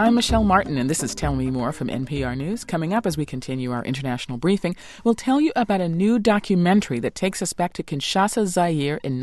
I'm Michelle Martin, and this is Tell Me More from NPR News. Coming up as we continue our international briefing, we'll tell you about a new documentary that takes us back to Kinshasa, Zaire in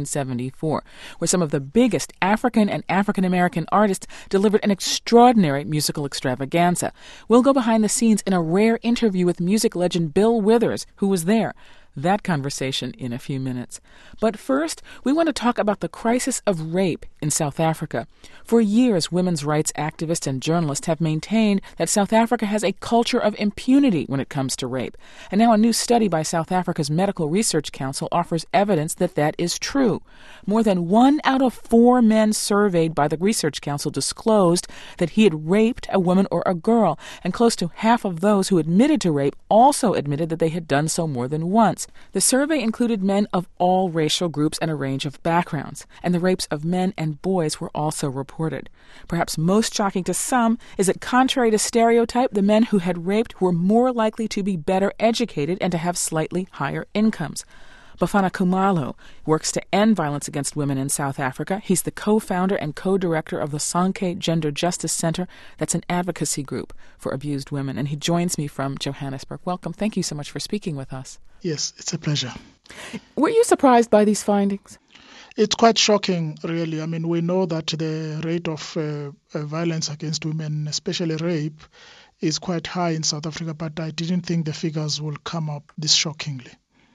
1974, where some of the biggest African and African-American artists delivered an extraordinary musical extravaganza. We'll go behind the scenes in a rare interview with music legend Bill Withers, who was there. That conversation in a few minutes. But first, we want to talk about the crisis of rape in South Africa. For years, women's rights activists and journalists have maintained that South Africa has a culture of impunity when it comes to rape. And now a new study by South Africa's Medical Research Council offers evidence that that is true. More than 1 out of 4 men surveyed by the Research Council disclosed that he had raped a woman or a girl, and close to half of those who admitted to rape also admitted that they had done so more than once. The survey included men of all racial groups and a range of backgrounds, and the rapes of men and boys were also reported. Perhaps most shocking to some is that, contrary to stereotype, the men who had raped were more likely to be better educated and to have slightly higher incomes. Bafana Khumalo works to end violence against women in South Africa. He's the co-founder and co-director of the Sonke Gender Justice Center. That's an advocacy group for abused women. And he joins me from Johannesburg. Welcome. Thank you so much for speaking with us. Yes, it's a pleasure. Were you surprised by these findings? It's quite shocking, really. I mean, we know that the rate of violence against women, especially rape, is quite high in South Africa, but I didn't think the figures will come up this shockingly.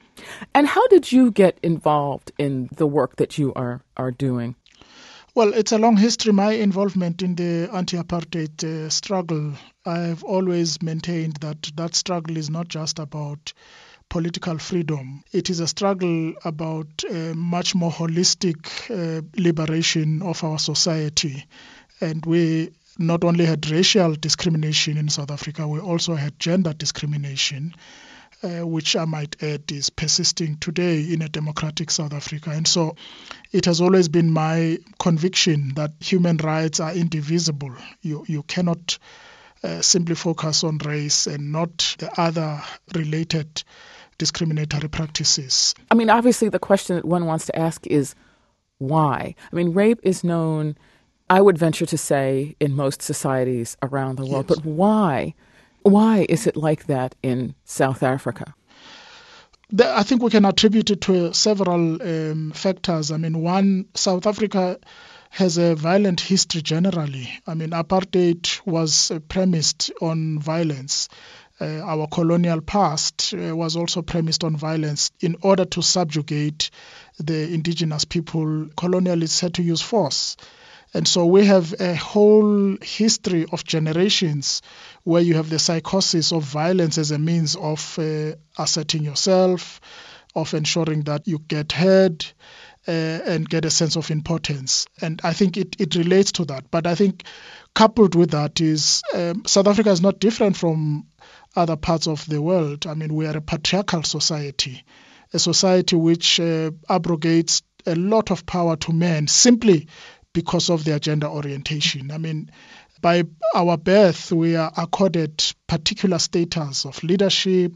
And how did you get involved in the work that you are doing? Well, it's a long history. My involvement in the anti-apartheid struggle, I've always maintained that struggle is not just about political freedom. It is a struggle about much more holistic liberation of our society. And we not only had racial discrimination in South Africa, we also had gender discrimination, which I might add is persisting today in a democratic South Africa. And so it has always been my conviction that human rights are indivisible. You cannot simply focus on race and not the other related discriminatory practices. I mean, obviously the question that one wants to ask is why? I mean, rape is known, I would venture to say, in most societies around the world. Yes. But why? Why is it like that in South Africa? I think we can attribute it to several factors. I mean, one, South Africa has a violent history generally. I mean, apartheid was premised on violence. Our colonial past was also premised on violence. In order to subjugate the indigenous people, colonialists had to use force. And so we have a whole history of generations where you have the psychosis of violence as a means of asserting yourself, of ensuring that you get heard and get a sense of importance. And I think it relates to that. But I think coupled with that is South Africa is not different from other parts of the world. I mean, we are a patriarchal society, a society which abrogates a lot of power to men simply because of their gender orientation. I mean, by our birth, we are accorded particular status of leadership,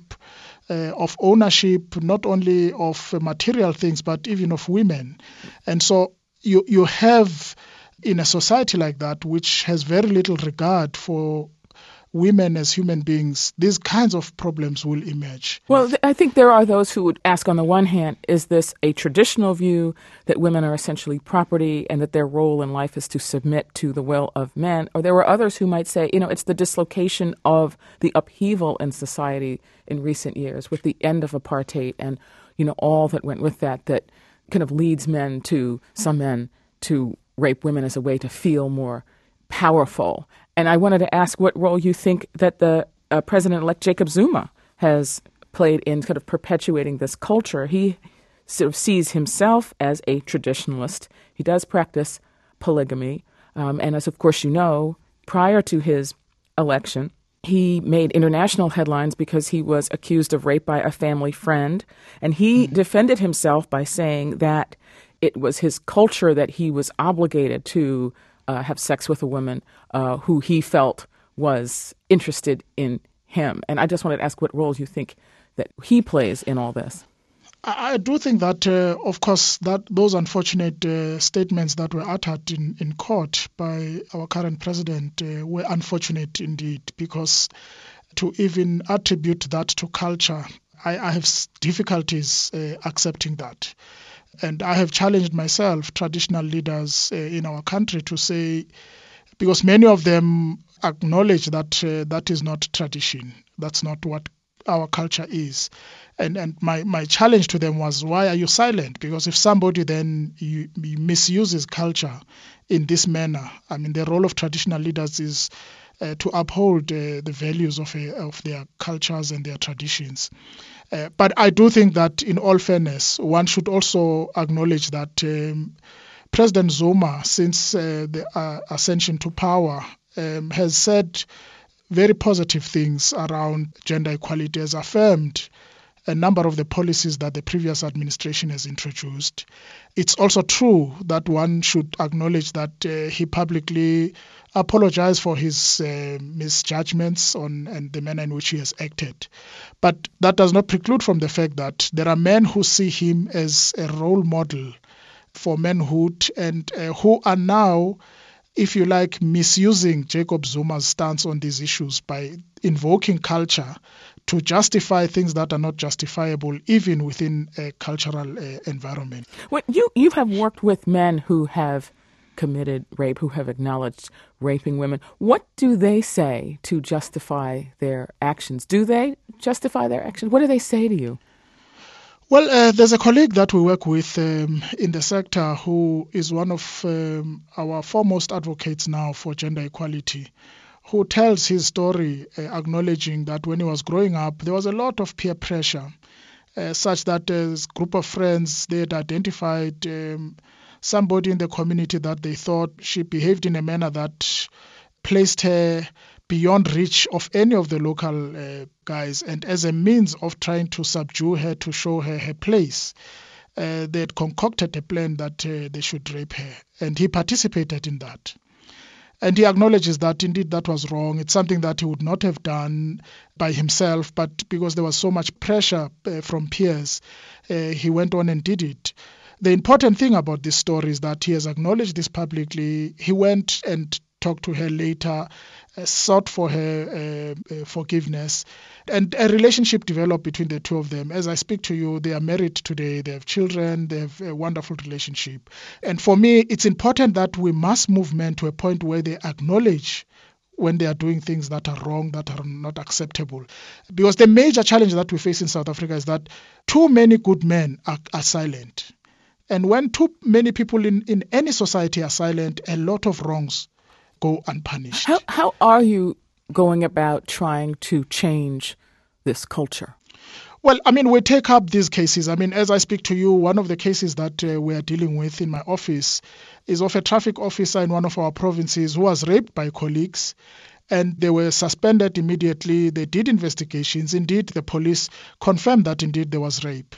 of ownership, not only of material things, but even of women. And so you have, in a society like that, which has very little regard for women as human beings, these kinds of problems will emerge. Well, I think there are those who would ask, on the one hand, is this a traditional view that women are essentially property and that their role in life is to submit to the will of men? Or there were others who might say, it's the dislocation of the upheaval in society in recent years with the end of apartheid and, all that went with that kind of leads some men to rape women as a way to feel more powerful. And I wanted to ask what role you think that the President-elect Jacob Zuma has played in kind of perpetuating this culture. He sort of sees himself as a traditionalist. He does practice polygamy. And as, of course, prior to his election, he made international headlines because he was accused of rape by a family friend. And he defended himself by saying that it was his culture that he was obligated to have sex with a woman who he felt was interested in him. And I just wanted to ask what role you think that he plays in all this. I do think that, of course, that those unfortunate statements that were uttered in court by our current president were unfortunate indeed, because to even attribute that to culture, I have difficulties accepting that. And I have challenged myself, traditional leaders in our country, to say, because many of them acknowledge that that is not tradition. That's not what our culture is. And my challenge to them was, why are you silent? Because if somebody then misuses culture in this manner, I mean, the role of traditional leaders is to uphold the values of their cultures and their traditions. But I do think that, in all fairness, one should also acknowledge that President Zuma, since the ascension to power, has said very positive things around gender equality, has affirmed a number of the policies that the previous administration has introduced. It's also true that one should acknowledge that he publicly apologized for his misjudgments and the manner in which he has acted. But that does not preclude from the fact that there are men who see him as a role model for manhood and who are now, if you like, misusing Jacob Zuma's stance on these issues by invoking culture to justify things that are not justifiable even within a cultural environment. Well, you have worked with men who have committed rape, who have acknowledged raping women. What do they say to justify their actions? Do they justify their actions? What do they say to you? Well, there's a colleague that we work with in the sector who is one of our foremost advocates now for gender equality, who tells his story acknowledging that when he was growing up, there was a lot of peer pressure, such that a group of friends, they had identified somebody in the community that they thought she behaved in a manner that placed her beyond reach of any of the local guys, and as a means of trying to subdue her, to show her her place, they had concocted a plan that they should rape her, and he participated in that. And he acknowledges that indeed that was wrong. It's something that he would not have done by himself, but because there was so much pressure from peers, he went on and did it. The important thing about this story is that he has acknowledged this publicly. He went and talked to her later, sought for her forgiveness, and a relationship developed between the two of them. As I speak to you, they are married today, they have children, they have a wonderful relationship. And for me, it's important that we must move men to a point where they acknowledge when they are doing things that are wrong, that are not acceptable. Because the major challenge that we face in South Africa is that too many good men are silent. And when too many people in any society are silent, a lot of wrongs go unpunished. How are you going about trying to change this culture? Well, I mean, we take up these cases. I mean, as I speak to you, one of the cases that we are dealing with in my office is of a traffic officer in one of our provinces who was raped by colleagues, and they were suspended immediately. They did investigations. Indeed, the police confirmed that indeed there was rape.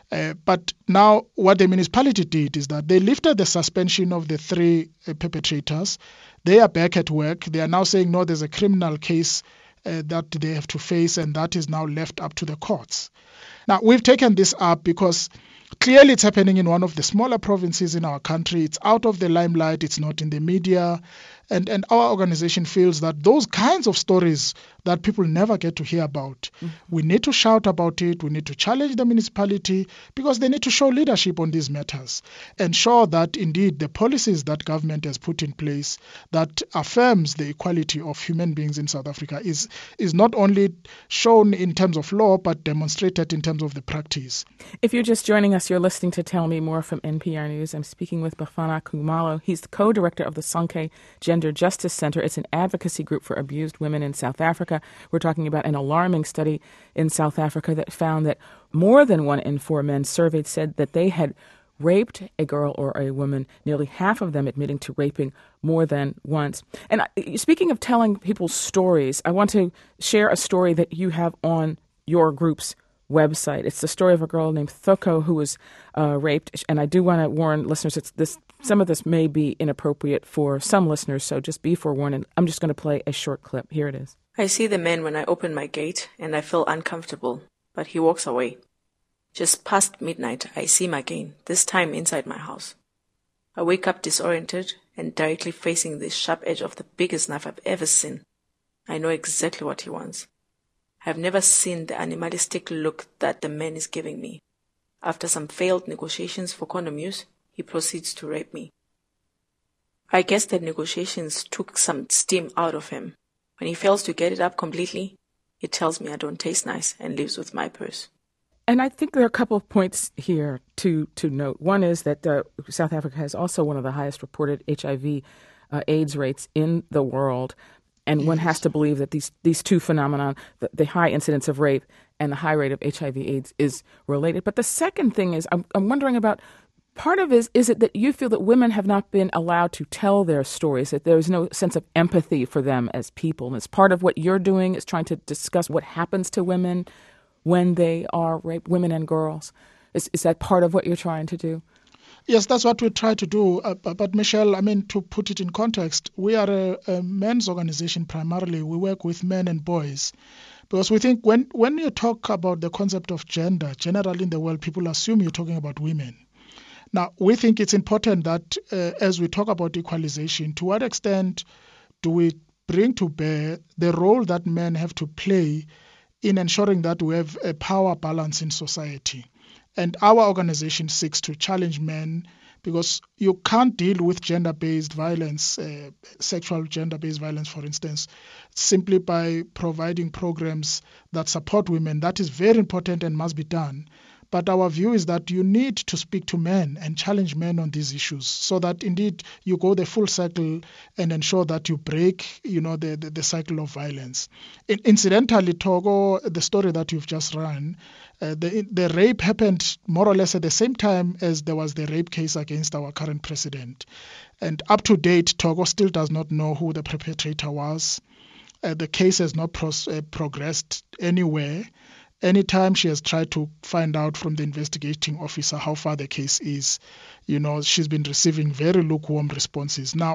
But now what the municipality did is that they lifted the suspension of the three perpetrators. They are back at work. They are now saying, no, there's a criminal case that they have to face, and that is now left up to the courts. Now, we've taken this up because clearly it's happening in one of the smaller provinces in our country. It's out of the limelight. It's not in the media. And our organization feels that those kinds of stories that people never get to hear about, we need to shout about it. We need to challenge the municipality because they need to show leadership on these matters, ensure that indeed the policies that government has put in place that affirms the equality of human beings in South Africa is not only shown in terms of law, but demonstrated in terms of the practice. If you're just joining us, you're listening to Tell Me More from NPR News. I'm speaking with Bafana Khumalo. He's the co-director of the Sonke Gender Justice Center. It's an advocacy group for abused women in South Africa. We're talking about an alarming study in South Africa that found that more than 1 in 4 men surveyed said that they had raped a girl or a woman, nearly half of them admitting to raping more than once. And speaking of telling people's stories, I want to share a story that you have on your group's website. It's the story of a girl named Thoko who was raped. And I do want to warn listeners, some of this may be inappropriate for some listeners, so just be forewarned. And I'm just going to play a short clip. Here it is. I see the man when I open my gate and I feel uncomfortable, but he walks away. Just past midnight, I see him again, this time inside my house. I wake up disoriented and directly facing the sharp edge of the biggest knife I've ever seen. I know exactly what he wants. I've never seen the animalistic look that the man is giving me. After some failed negotiations for condom use, he proceeds to rape me. I guess the negotiations took some steam out of him. When he fails to get it up completely, he tells me I don't taste nice and leaves with my purse. And I think there are a couple of points here to note. One is that South Africa has also one of the highest reported HIV AIDS rates in the world. And one has to believe that these two phenomena, the high incidence of rape and the high rate of HIV AIDS, is related. But the second thing is, I'm wondering about, part of it is it that you feel that women have not been allowed to tell their stories, that there's no sense of empathy for them as people. And it's part of what you're doing is trying to discuss what happens to women when they are raped, women and girls. Is that part of what you're trying to do? Yes, that's what we try to do. But Michelle, to put it in context, we are a men's organization primarily. We work with men and boys. Because we think when you talk about the concept of gender, generally in the world, people assume you're talking about women. Now, we think it's important that as we talk about equalization, to what extent do we bring to bear the role that men have to play in ensuring that we have a power balance in society? And our organization seeks to challenge men, because you can't deal with gender-based violence, sexual gender-based violence, for instance, simply by providing programs that support women. That is very important and must be done. But our view is that you need to speak to men and challenge men on these issues so that indeed you go the full cycle and ensure that you break, the cycle of violence. Incidentally, Togo, the story that you've just run, the rape happened more or less at the same time as there was the rape case against our current president. And up to date, Togo still does not know who the perpetrator was. The case has not progressed anywhere. Anytime she has tried to find out from the investigating officer how far the case is, she's been receiving very lukewarm responses. Now,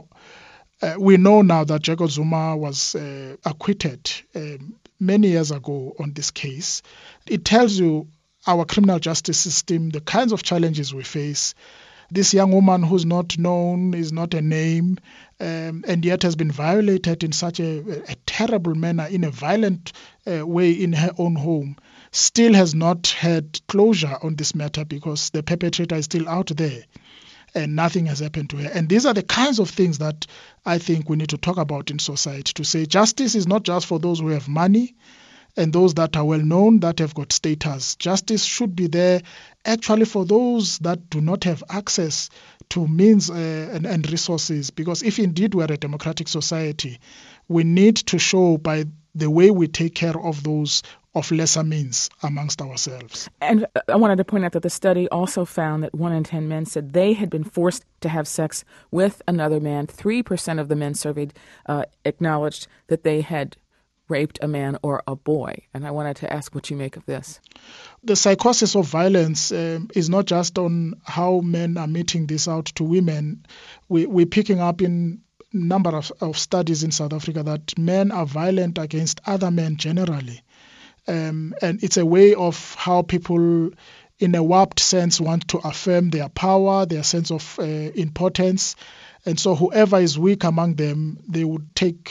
we know now that Jacob Zuma was acquitted many years ago on this case. It tells you our criminal justice system, the kinds of challenges we face. This young woman who's not known, is not a name, and yet has been violated in such a terrible manner, in a violent way in her own home, still has not had closure on this matter because the perpetrator is still out there and nothing has happened to her. And these are the kinds of things that I think we need to talk about in society, to say justice is not just for those who have money and those that are well known, that have got status. Justice should be there actually for those that do not have access to means and resources, because if indeed we're a democratic society, we need to show by the way we take care of those of lesser means amongst ourselves. And I wanted to point out that the study also found that 1 in 10 men said they had been forced to have sex with another man. 3% of the men surveyed acknowledged that they had raped a man or a boy. And I wanted to ask what you make of this. The psychosis of violence is not just on how men are meting this out to women. We're picking up in number of studies in South Africa that men are violent against other men generally. And it's a way of how people, in a warped sense, want to affirm their power, their sense of importance. And so whoever is weak among them, they would take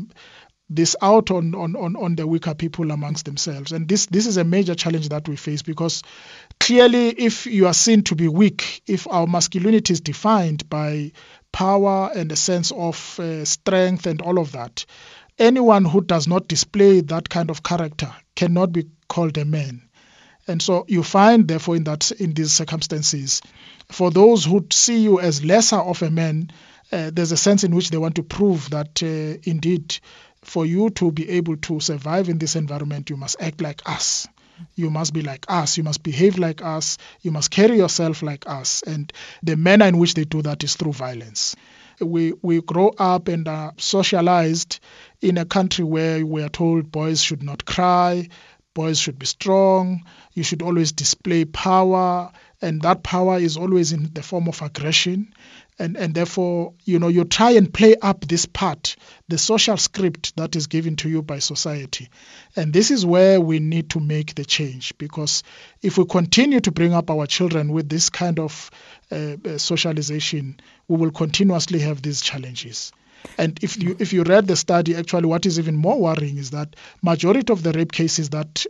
this out on the weaker people amongst themselves. And this is a major challenge that we face, because clearly if you are seen to be weak, if our masculinity is defined by power and a sense of strength and all of that, anyone who does not display that kind of character cannot be called a man. And so you find, therefore, in these circumstances, for those who see you as lesser of a man, there's a sense in which they want to prove that indeed, for you to be able to survive in this environment, you must act like us. You must be like us. You must behave like us. You must carry yourself like us. And the manner in which they do that is through violence. We grow up and are socialized in a country where we are told boys should not cry, boys should be strong, you should always display power, and that power is always in the form of aggression. And therefore, you try and play up this part, the social script that is given to you by society. And this is where we need to make the change, because if we continue to bring up our children with this kind of socialization, we will continuously have these challenges. And if you read the study, actually what is even more worrying is that majority of the rape cases that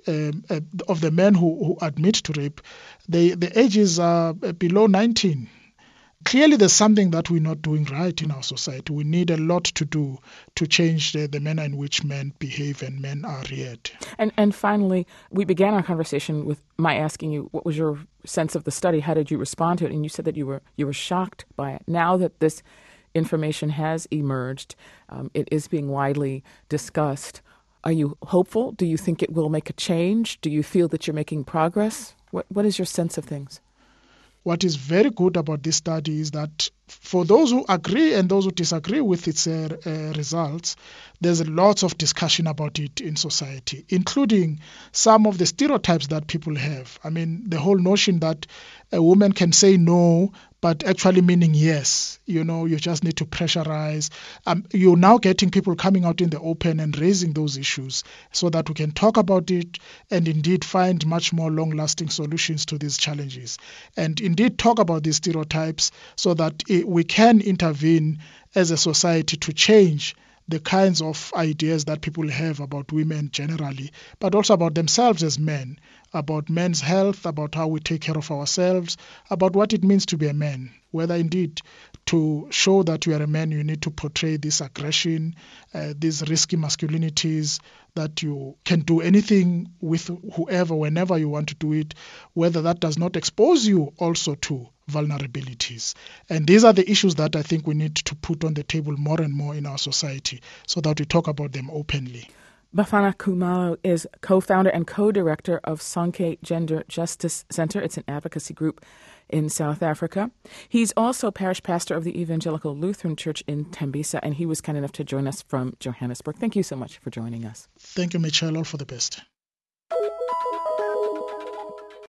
of the men who admit to rape, the ages are below 19. Clearly, there's something that we're not doing right in our society. We need a lot to do to change the manner in which men behave and men are reared. And finally, we began our conversation with my asking you, what was your sense of the study? How did you respond to it? And you said that you were shocked by it. Now that this information has emerged, it is being widely discussed. Are you hopeful? Do you think it will make a change? Do you feel that you're making progress? What is your sense of things? What is very good about this study is that for those who agree and those who disagree with its results, there's lots of discussion about it in society, including some of the stereotypes that people have. I mean, the whole notion that a woman can say no, but actually meaning yes. You just need to pressurize. You're now getting people coming out in the open and raising those issues so that we can talk about it and indeed find much more long-lasting solutions to these challenges. And indeed talk about these stereotypes so that we can intervene as a society to change the kinds of ideas that people have about women generally, but also about themselves as men, about men's health, about how we take care of ourselves, about what it means to be a man, whether indeed to show that you are a man, you need to portray this aggression, these risky masculinities, that you can do anything with whoever, whenever you want to do it, whether that does not expose you also to vulnerabilities. And these are the issues that I think we need to put on the table more and more in our society so that we talk about them openly. Bafana Khumalo is co-founder and co-director of Sonke Gender Justice Center. It's an advocacy group in South Africa. He's also parish pastor of the Evangelical Lutheran Church in Tembisa, and he was kind enough to join us from Johannesburg. Thank you so much for joining us. Thank you, Michelle. All for the best.